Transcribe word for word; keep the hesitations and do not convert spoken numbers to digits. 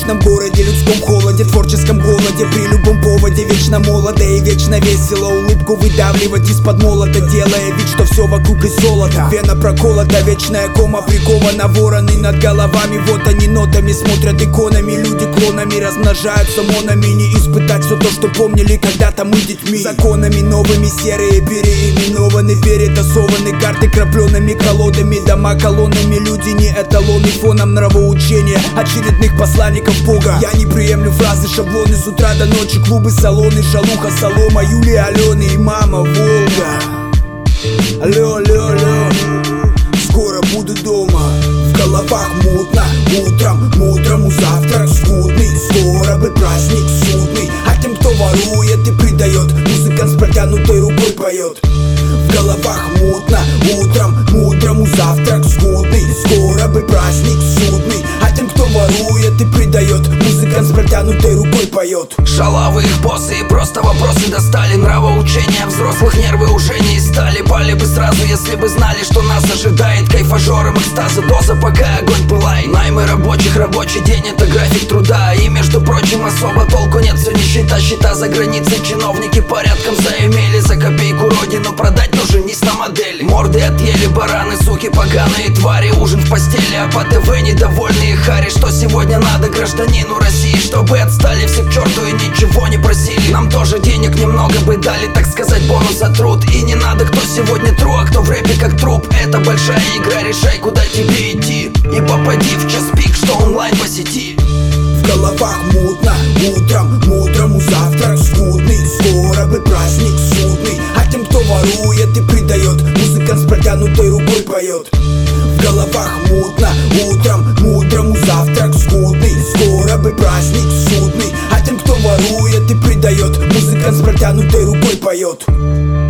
вечном городе, людском холоде, творческом голоде, при любом поводе. Вечно молодо и вечно весело, улыбку выдавливать из-под молота, делая вид, что все вокруг из золота. Вена проколота, вечная кома прикована, вороны над головами, вот они нотами смотрят иконами. Люди клонами размножаются монами, не испытать все то, что помнили когда-то мы детьми. Законами новыми серые переименованы, перетасованы карты крапленными колодами, дома колоннами. Люди не эталоны, фоном нравоучения очередных посланников Бога. Я не приемлю фразы, шаблоны, с утра до ночи клубы, салоны, шалуха, солома, Юлия, Алены и мама Волга. Алло, алло, алло, скоро буду дома. В головах мутно, утром, мудрому завтрак скудный. Скоро бы праздник судный, а тем, кто ворует и предает, музыкант с протянутой рукой поет. В головах мутно, утром, мудрому завтрак скудный. Скоро бы праздник судный, а тем, кто ворует и предает, музыкант с протянутой рукой поет. Шалавы их боссы и просто вопросы достали. Нравоучения взрослых нервы уже не стали. Пали бы сразу, если бы знали, что нас ожидает. Кайфажором экстаза доза, пока огонь пылает. Наймы рабочих, рабочий день — это график труда. И между прочим особо толку нет, все нищета, счета за границей. Чиновники порядком заимели, за копейку родину продать, но женись на модели. Морды отъели бараны, суки поганые твари. Ужин в постели, а по ТВ недовольные хари. Что сегодня надо гражданину России? Чтобы отстали все к черту и ничего не просили. Нам тоже денег немного бы дали, так сказать, бонус за труд. И не надо, кто сегодня тру, а кто в рэпе как труп. Это большая игра, решай, куда тебе идти. И попади в час пик, что онлайн по сети. В головах мутно, утром, мудрому завтрак скудный. Скоро бы праздник судный, а тем, кто ворует и предает, музыкант с протянутой рукой поет. В головах мутно, утром, мудрому завтрак скудный. Скоро бы праздник судный, а тем, кто ворует и предает, музыкант с протянутой рукой поет.